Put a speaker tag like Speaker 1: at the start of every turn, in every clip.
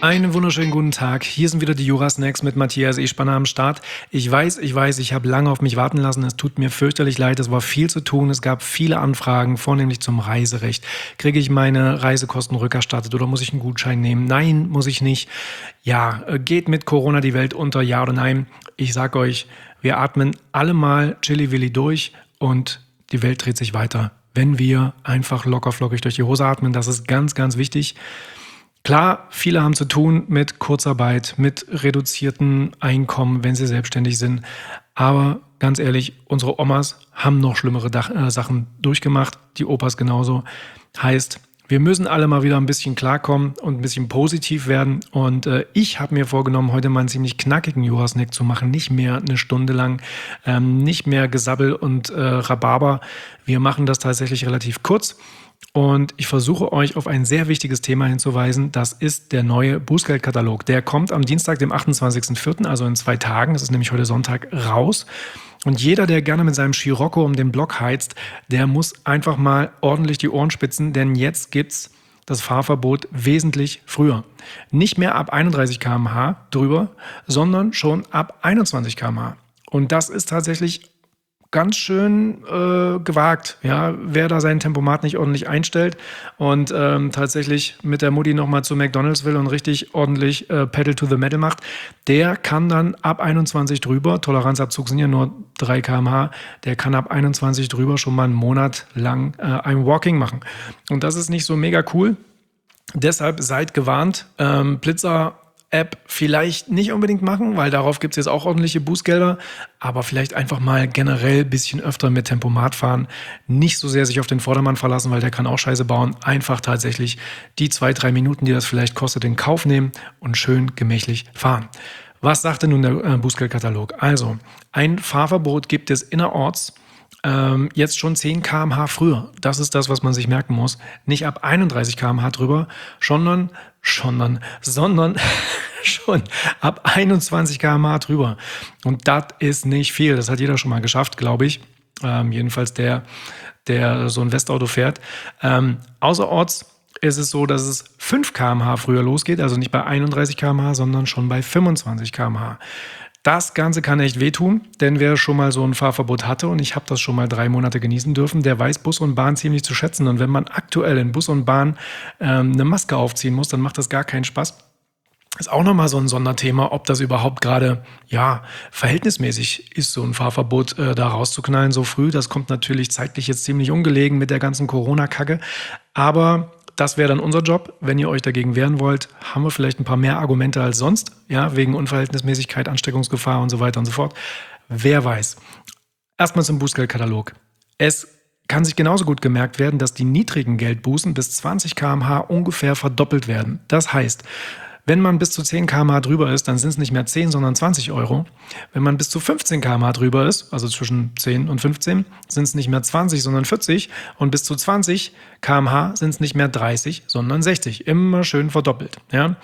Speaker 1: Einen wunderschönen guten Tag. Hier sind wieder die Jura-Snacks mit Matthias Espanner am Start. Ich weiß, ich habe lange auf mich warten lassen. Es tut mir fürchterlich leid. Es war viel zu tun. Es gab viele Anfragen, vornehmlich zum Reiserecht. Kriege ich meine Reisekosten rückerstattet oder muss ich einen Gutschein nehmen? Nein, muss ich nicht. Ja, geht mit Corona die Welt unter? Ja oder nein? Ich sag euch, wir atmen alle mal chilli-willi durch und die Welt dreht sich weiter. Wenn wir einfach lockerflockig durch die Hose atmen, das ist ganz, ganz wichtig. Klar, viele haben zu tun mit Kurzarbeit, mit reduzierten Einkommen, wenn sie selbstständig sind. Aber ganz ehrlich, unsere Omas haben noch schlimmere Sachen durchgemacht, die Opas genauso. Heißt, wir müssen alle mal wieder ein bisschen klarkommen und ein bisschen positiv werden. Und ich habe mir vorgenommen, heute mal einen ziemlich knackigen Jura-Snack zu machen. Nicht mehr eine Stunde lang, nicht mehr Gesabbel und Rhabarber. Wir machen das tatsächlich relativ kurz. Und ich versuche euch auf ein sehr wichtiges Thema hinzuweisen. Das ist der neue Bußgeldkatalog. Der kommt am Dienstag, dem 28.04., also in 2 Tagen. Das ist nämlich heute Sonntag, raus. Und jeder, der gerne mit seinem Scirocco um den Block heizt, der muss einfach mal ordentlich die Ohren spitzen, denn jetzt gibt's das Fahrverbot wesentlich früher. Nicht mehr ab 31 km/h drüber, sondern schon ab 21 km/h. Und das ist tatsächlich ganz schön gewagt, ja, wer da sein Tempomat nicht ordentlich einstellt und tatsächlich mit der Mutti nochmal zu McDonald's will und richtig ordentlich Pedal to the Metal macht, der kann dann ab 21 drüber, Toleranzabzug sind ja nur 3 km/h, der kann ab 21 drüber schon mal einen Monat lang ein Walking machen. Und das ist nicht so mega cool. Deshalb seid gewarnt, Blitzer-App vielleicht nicht unbedingt machen, weil darauf gibt es jetzt auch ordentliche Bußgelder, aber vielleicht einfach mal generell ein bisschen öfter mit Tempomat fahren, nicht so sehr sich auf den Vordermann verlassen, weil der kann auch Scheiße bauen, einfach tatsächlich die 2-3 Minuten, die das vielleicht kostet, in Kauf nehmen und schön gemächlich fahren. Was sagt denn nun der Bußgeldkatalog? Also, ein Fahrverbot gibt es innerorts jetzt schon 10 km/h früher. Das ist das, was man sich merken muss. Nicht ab 31 km/h drüber, sondern schon ab 21 km/h drüber. Und das ist nicht viel. Das hat jeder schon mal geschafft, glaube ich. Jedenfalls der so ein Westauto fährt. Außerorts ist es so, dass es 5 km/h früher losgeht, also nicht bei 31 km/h, sondern schon bei 25 km/h. Das Ganze kann echt wehtun, denn wer schon mal so ein Fahrverbot hatte, und ich habe das schon mal 3 Monate genießen dürfen, der weiß Bus und Bahn ziemlich zu schätzen. Und wenn man aktuell in Bus und Bahn eine Maske aufziehen muss, dann macht das gar keinen Spaß. Ist auch nochmal so ein Sonderthema, ob das überhaupt gerade verhältnismäßig ist, so ein Fahrverbot da rauszuknallen so früh. Das kommt natürlich zeitlich jetzt ziemlich ungelegen mit der ganzen Corona-Kacke. Aber das wäre dann unser Job. Wenn ihr euch dagegen wehren wollt, haben wir vielleicht ein paar mehr Argumente als sonst, ja, wegen Unverhältnismäßigkeit, Ansteckungsgefahr und so weiter und so fort. Wer weiß. Erstmal zum Bußgeldkatalog. Es kann sich genauso gut gemerkt werden, dass die niedrigen Geldbußen bis 20 km/h ungefähr verdoppelt werden. Das heißt, wenn man bis zu 10 km/h drüber ist, dann sind es nicht mehr 10, sondern 20 Euro. Wenn man bis zu 15 km/h drüber ist, also zwischen 10 und 15, sind es nicht mehr 20, sondern 40. Und bis zu 20 km/h sind es nicht mehr 30, sondern 60. Immer schön verdoppelt. Ja.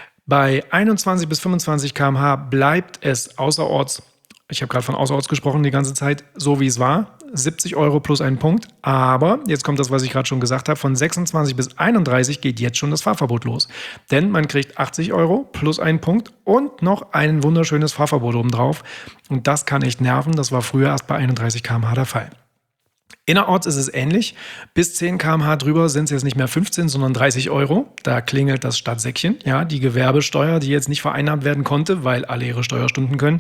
Speaker 1: Bei 21 bis 25 km/h bleibt es außerorts, ich habe gerade von außerorts gesprochen die ganze Zeit, so wie es war, 70 Euro plus ein Punkt. Aber, jetzt kommt das, was ich gerade schon gesagt habe, von 26 bis 31 geht jetzt schon das Fahrverbot los. Denn man kriegt 80 Euro plus einen Punkt und noch ein wunderschönes Fahrverbot obendrauf. Und das kann echt nerven, das war früher erst bei 31 km/h der Fall. Innerorts ist es ähnlich. Bis 10 km/h drüber sind es jetzt nicht mehr 15, sondern 30 Euro. Da klingelt das Stadtsäckchen. Ja, die Gewerbesteuer, die jetzt nicht vereinnahmt werden konnte, weil alle ihre Steuerstunden können,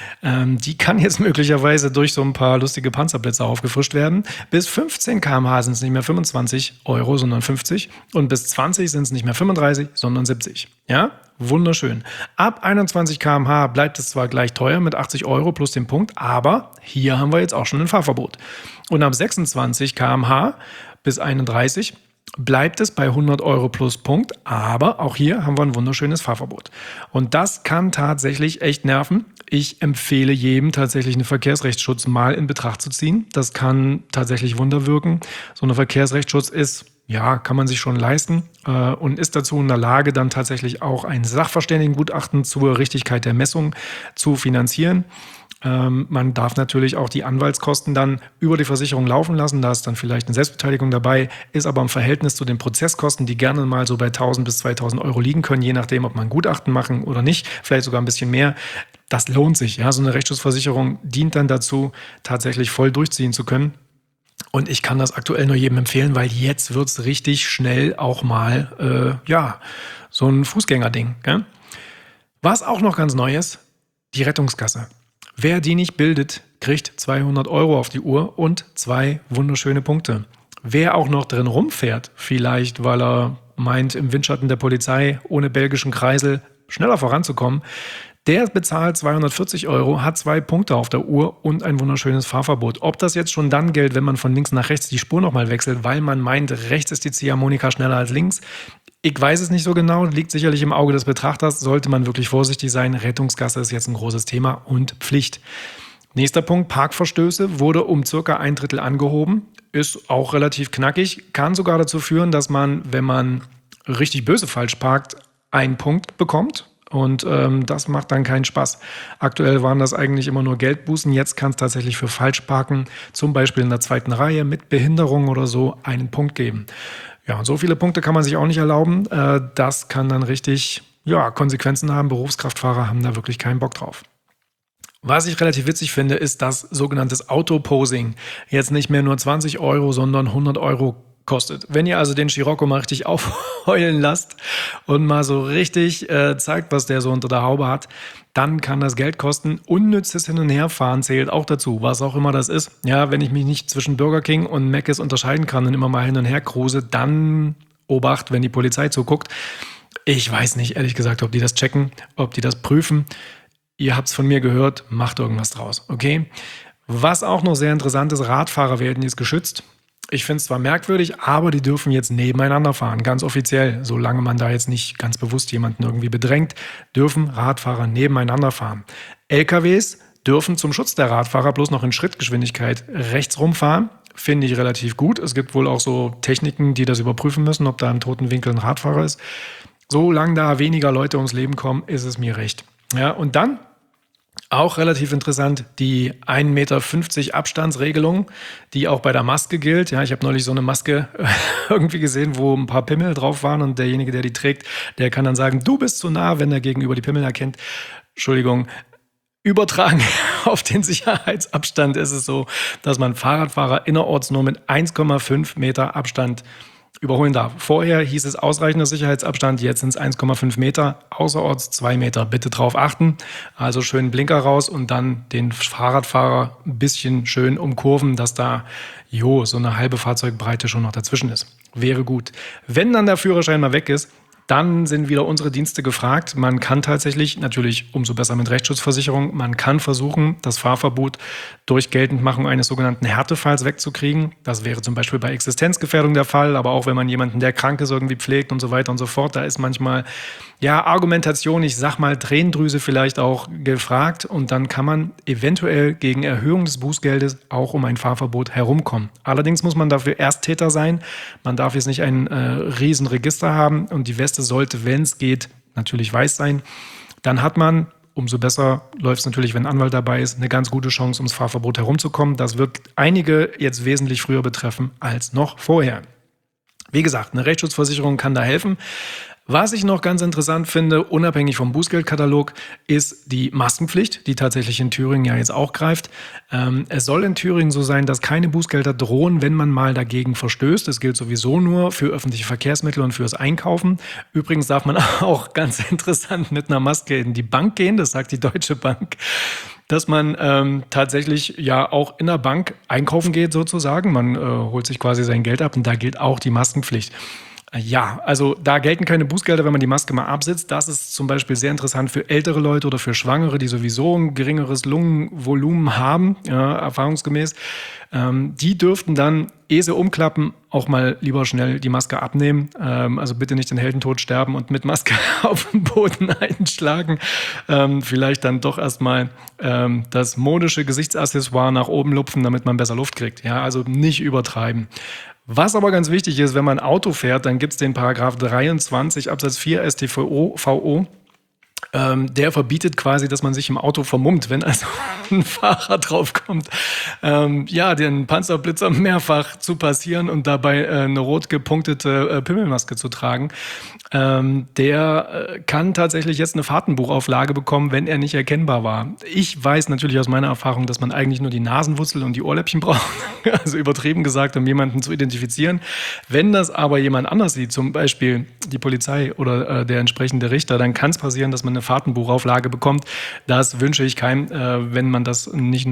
Speaker 1: die kann jetzt möglicherweise durch so ein paar lustige Panzerblitze aufgefrischt werden. Bis 15 km/h sind es nicht mehr 25 Euro, sondern 50. Und bis 20 sind es nicht mehr 35, sondern 70. Ja, wunderschön. Ab 21 km/h bleibt es zwar gleich teuer mit 80 Euro plus den Punkt, aber hier haben wir jetzt auch schon ein Fahrverbot. Und ab 26 km/h bis 31 bleibt es bei 100 Euro plus Punkt, aber auch hier haben wir ein wunderschönes Fahrverbot. Und das kann tatsächlich echt nerven. Ich empfehle jedem tatsächlich einen Verkehrsrechtsschutz mal in Betracht zu ziehen. Das kann tatsächlich Wunder wirken. So ein Verkehrsrechtsschutz ist, ja, kann man sich schon leisten und ist dazu in der Lage, dann tatsächlich auch ein Sachverständigengutachten zur Richtigkeit der Messung zu finanzieren. Man darf natürlich auch die Anwaltskosten dann über die Versicherung laufen lassen. Da ist dann vielleicht eine Selbstbeteiligung dabei, ist aber im Verhältnis zu den Prozesskosten, die gerne mal so bei 1.000 bis 2.000 Euro liegen können, je nachdem, ob man ein Gutachten machen oder nicht, vielleicht sogar ein bisschen mehr. Das lohnt sich. Ja? So eine Rechtsschutzversicherung dient dann dazu, tatsächlich voll durchziehen zu können. Und ich kann das aktuell nur jedem empfehlen, weil jetzt wird es richtig schnell auch mal, so ein Fußgängerding. Gell? Was auch noch ganz neu ist, die Rettungskasse. Wer die nicht bildet, kriegt 200 Euro auf die Uhr und 2 wunderschöne Punkte. Wer auch noch drin rumfährt, vielleicht weil er meint, im Windschatten der Polizei ohne belgischen Kreisel schneller voranzukommen, der bezahlt 240 Euro, hat 2 Punkte auf der Uhr und ein wunderschönes Fahrverbot. Ob das jetzt schon dann gilt, wenn man von links nach rechts die Spur nochmal wechselt, weil man meint, rechts ist die Ziehharmonika schneller als links, ich weiß es nicht so genau, liegt sicherlich im Auge des Betrachters, sollte man wirklich vorsichtig sein. Rettungsgasse ist jetzt ein großes Thema und Pflicht. Nächster Punkt, Parkverstöße wurde um circa 1/3 angehoben, ist auch relativ knackig, kann sogar dazu führen, dass man, wenn man richtig böse falsch parkt, einen Punkt bekommt. Und das macht dann keinen Spaß. Aktuell waren das eigentlich immer nur Geldbußen. Jetzt kann es tatsächlich für Falschparken, zum Beispiel in der 2. Reihe mit Behinderung oder so, einen Punkt geben. Ja, und so viele Punkte kann man sich auch nicht erlauben. Das kann dann richtig Konsequenzen haben. Berufskraftfahrer haben da wirklich keinen Bock drauf. Was ich relativ witzig finde, ist, dass sogenanntes Autoposing jetzt nicht mehr nur 20 Euro, sondern 100 Euro kostet. Wenn ihr also den Scirocco mal richtig aufheulen lasst und mal so richtig zeigt, was der so unter der Haube hat, dann kann das Geld kosten. Unnützes Hin- und Herfahren zählt auch dazu, was auch immer das ist. Ja, wenn ich mich nicht zwischen Burger King und Mc's unterscheiden kann und immer mal hin und her cruise, dann Obacht, wenn die Polizei zuguckt. Ich weiß nicht, ehrlich gesagt, ob die das checken, ob die das prüfen. Ihr habt es von mir gehört, macht irgendwas draus, okay? Was auch noch sehr interessant ist, Radfahrer werden jetzt geschützt. Ich finde es zwar merkwürdig, aber die dürfen jetzt nebeneinander fahren, ganz offiziell. Solange man da jetzt nicht ganz bewusst jemanden irgendwie bedrängt, dürfen Radfahrer nebeneinander fahren. LKWs dürfen zum Schutz der Radfahrer bloß noch in Schrittgeschwindigkeit rechts rumfahren. Finde ich relativ gut. Es gibt wohl auch so Techniken, die das überprüfen müssen, ob da im toten Winkel ein Radfahrer ist. Solange da weniger Leute ums Leben kommen, ist es mir recht. Ja, und dann auch relativ interessant, die 1,50 Meter Abstandsregelung, die auch bei der Maske gilt. Ja, ich habe neulich so eine Maske irgendwie gesehen, wo ein paar Pimmel drauf waren und derjenige, der die trägt, der kann dann sagen, du bist zu nah, wenn der Gegenüber die Pimmel erkennt. Entschuldigung. Übertragen auf den Sicherheitsabstand ist es so, dass man Fahrradfahrer innerorts nur mit 1,5 Meter Abstand überholen darf. Vorher hieß es ausreichender Sicherheitsabstand, jetzt sind es 1,5 Meter, außerorts 2 Meter. Bitte drauf achten. Also schön Blinker raus und dann den Fahrradfahrer ein bisschen schön umkurven, dass da so eine halbe Fahrzeugbreite schon noch dazwischen ist. Wäre gut. Wenn dann der Führerschein mal weg ist, dann sind wieder unsere Dienste gefragt. Man kann tatsächlich, natürlich umso besser mit Rechtsschutzversicherung, man kann versuchen, das Fahrverbot durch Geltendmachung eines sogenannten Härtefalls wegzukriegen. Das wäre zum Beispiel bei Existenzgefährdung der Fall, aber auch wenn man jemanden, der krank ist, irgendwie pflegt und so weiter und so fort. Da ist manchmal Argumentation, ich sag mal Tränendrüse vielleicht auch gefragt und dann kann man eventuell gegen Erhöhung des Bußgeldes auch um ein Fahrverbot herumkommen. Allerdings muss man dafür Ersttäter sein. Man darf jetzt nicht ein Riesenregister haben und die Weste sollte, wenn es geht, natürlich weiß sein. Dann hat man, umso besser läuft es natürlich, wenn ein Anwalt dabei ist, eine ganz gute Chance, ums Fahrverbot herumzukommen. Das wird einige jetzt wesentlich früher betreffen als noch vorher. Wie gesagt, eine Rechtsschutzversicherung kann da helfen. Was ich noch ganz interessant finde, unabhängig vom Bußgeldkatalog, ist die Maskenpflicht, die tatsächlich in Thüringen ja jetzt auch greift. Es soll in Thüringen so sein, dass keine Bußgelder drohen, wenn man mal dagegen verstößt. Das gilt sowieso nur für öffentliche Verkehrsmittel und fürs Einkaufen. Übrigens darf man auch ganz interessant mit einer Maske in die Bank gehen, das sagt die Deutsche Bank, dass man tatsächlich auch in der Bank einkaufen geht sozusagen. Man holt sich quasi sein Geld ab und da gilt auch die Maskenpflicht. Ja, also da gelten keine Bußgelder, wenn man die Maske mal absetzt. Das ist zum Beispiel sehr interessant für ältere Leute oder für Schwangere, die sowieso ein geringeres Lungenvolumen haben, erfahrungsgemäß. Die dürften dann, ehe sie umklappen, auch mal lieber schnell die Maske abnehmen. Also bitte nicht den Heldentod sterben und mit Maske auf den Boden einschlagen. Vielleicht dann doch erstmal das modische Gesichtsaccessoire nach oben lupfen, damit man besser Luft kriegt. Ja, also nicht übertreiben. Was aber ganz wichtig ist, wenn man Auto fährt, dann gibt es den Paragraph 23 Absatz 4 StVO. Der verbietet quasi, dass man sich im Auto vermummt, wenn also ein Fahrer draufkommt, den Panzerblitzer mehrfach zu passieren und dabei eine rot gepunktete Pimmelmaske zu tragen. Der kann tatsächlich jetzt eine Fahrtenbuchauflage bekommen, wenn er nicht erkennbar war. Ich weiß natürlich aus meiner Erfahrung, dass man eigentlich nur die Nasenwurzel und die Ohrläppchen braucht, also übertrieben gesagt, um jemanden zu identifizieren. Wenn das aber jemand anders sieht, zum Beispiel die Polizei oder der entsprechende Richter, dann kann es passieren, dass man eine Fahrtenbuchauflage bekommt. Das wünsche ich keinem. Wenn man das nicht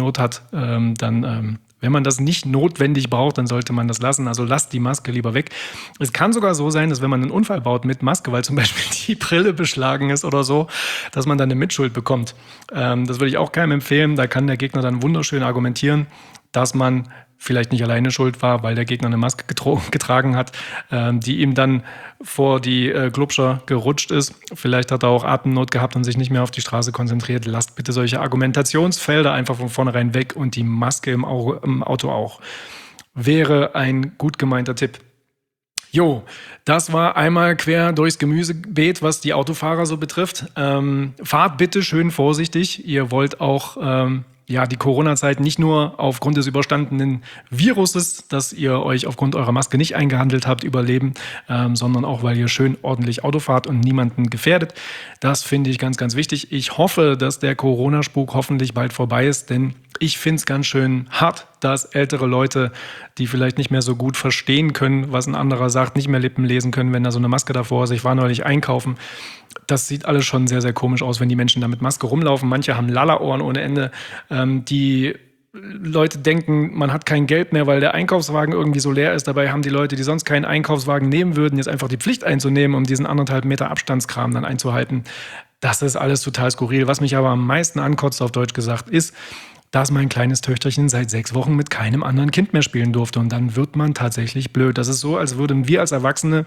Speaker 1: wenn man das nicht notwendig braucht, dann sollte man das lassen. Also lasst die Maske lieber weg. Es kann sogar so sein, dass wenn man einen Unfall baut mit Maske, weil zum Beispiel die Brille beschlagen ist oder so, dass man dann eine Mitschuld bekommt. Das würde ich auch keinem empfehlen. Da kann der Gegner dann wunderschön argumentieren, dass man vielleicht nicht alleine schuld war, weil der Gegner eine Maske getragen hat, die ihm dann vor die Glubscher gerutscht ist. Vielleicht hat er auch Atemnot gehabt und sich nicht mehr auf die Straße konzentriert. Lasst bitte solche Argumentationsfelder einfach von vornherein weg und die Maske im Auto auch. Wäre ein gut gemeinter Tipp. Jo, das war einmal quer durchs Gemüsebeet, was die Autofahrer so betrifft. Fahrt bitte schön vorsichtig. Ihr wollt auch die Corona-Zeit nicht nur aufgrund des überstandenen Viruses, dass ihr euch aufgrund eurer Maske nicht eingehandelt habt, überleben, sondern auch, weil ihr schön ordentlich Auto fahrt und niemanden gefährdet. Das finde ich ganz, ganz wichtig. Ich hoffe, dass der Corona-Spuk hoffentlich bald vorbei ist, denn ich finde es ganz schön hart, dass ältere Leute, die vielleicht nicht mehr so gut verstehen können, was ein anderer sagt, nicht mehr Lippen lesen können, wenn da so eine Maske davor ist. Ich war neulich einkaufen. Das sieht alles schon sehr, sehr komisch aus, wenn die Menschen da mit Maske rumlaufen. Manche haben Lalla-Ohren ohne Ende. Die Leute denken, man hat kein Geld mehr, weil der Einkaufswagen irgendwie so leer ist. Dabei haben die Leute, die sonst keinen Einkaufswagen nehmen würden, jetzt einfach die Pflicht einzunehmen, um diesen 1,5 Meter Abstandskram dann einzuhalten. Das ist alles total skurril. Was mich aber am meisten ankotzt, auf Deutsch gesagt, ist, dass mein kleines Töchterchen seit 6 Wochen mit keinem anderen Kind mehr spielen durfte. Und dann wird man tatsächlich blöd. Das ist so, als würden wir als Erwachsene,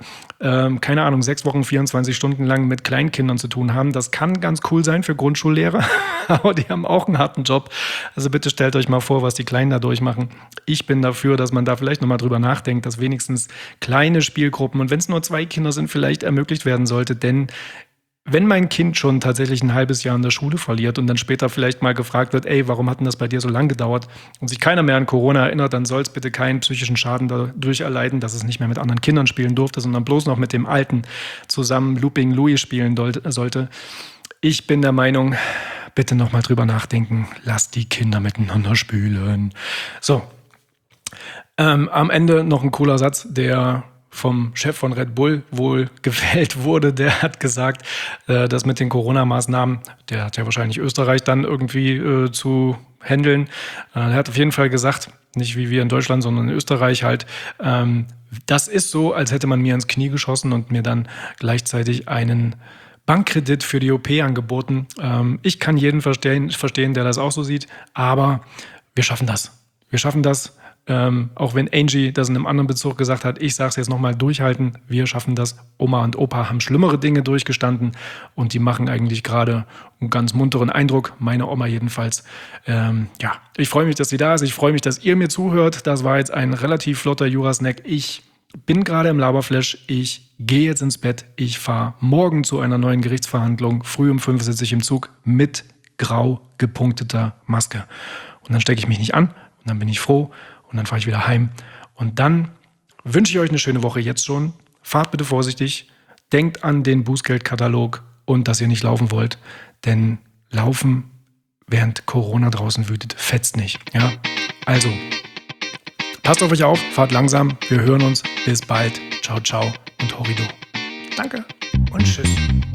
Speaker 1: 6 Wochen, 24 Stunden lang mit Kleinkindern zu tun haben. Das kann ganz cool sein für Grundschullehrer, aber die haben auch einen harten Job. Also bitte stellt euch mal vor, was die Kleinen da durchmachen. Ich bin dafür, dass man da vielleicht nochmal drüber nachdenkt, dass wenigstens kleine Spielgruppen und wenn es nur 2 Kinder sind, vielleicht ermöglicht werden sollte. Denn wenn mein Kind schon tatsächlich ein halbes Jahr in der Schule verliert und dann später vielleicht mal gefragt wird, ey, warum hat denn das bei dir so lang gedauert und sich keiner mehr an Corona erinnert, dann soll es bitte keinen psychischen Schaden dadurch erleiden, dass es nicht mehr mit anderen Kindern spielen durfte, sondern bloß noch mit dem Alten zusammen Looping Louis spielen sollte. Ich bin der Meinung, bitte nochmal drüber nachdenken, lasst die Kinder miteinander spielen. So, am Ende noch ein cooler Satz, der vom Chef von Red Bull wohl gewählt wurde. Der hat gesagt, dass mit den Corona-Maßnahmen, der hat ja wahrscheinlich Österreich dann irgendwie zu handeln. Er hat auf jeden Fall gesagt, nicht wie wir in Deutschland, sondern in Österreich halt, das ist so, als hätte man mir ins Knie geschossen und mir dann gleichzeitig einen Bankkredit für die OP angeboten. Ich kann jeden verstehen, der das auch so sieht, aber wir schaffen das. Wir schaffen das. Auch wenn Angie das in einem anderen Bezug gesagt hat, ich sage es jetzt nochmal, durchhalten, wir schaffen das. Oma und Opa haben schlimmere Dinge durchgestanden und die machen eigentlich gerade einen ganz munteren Eindruck, meine Oma jedenfalls. Ich freue mich, dass sie da ist, ich freue mich, dass ihr mir zuhört. Das war jetzt ein relativ flotter Jura-Snack. Ich bin gerade im Laberflash, ich gehe jetzt ins Bett, ich fahre morgen zu einer neuen Gerichtsverhandlung. Früh um 5 sitze ich im Zug mit grau gepunkteter Maske. Und dann stecke ich mich nicht an und dann bin ich froh. Und dann fahre ich wieder heim. Und dann wünsche ich euch eine schöne Woche jetzt schon. Fahrt bitte vorsichtig. Denkt an den Bußgeldkatalog und dass ihr nicht laufen wollt. Denn Laufen, während Corona draußen wütet, fetzt nicht. Ja? Also, passt auf euch auf, fahrt langsam. Wir hören uns. Bis bald. Ciao, ciao und Horrido. Danke und tschüss.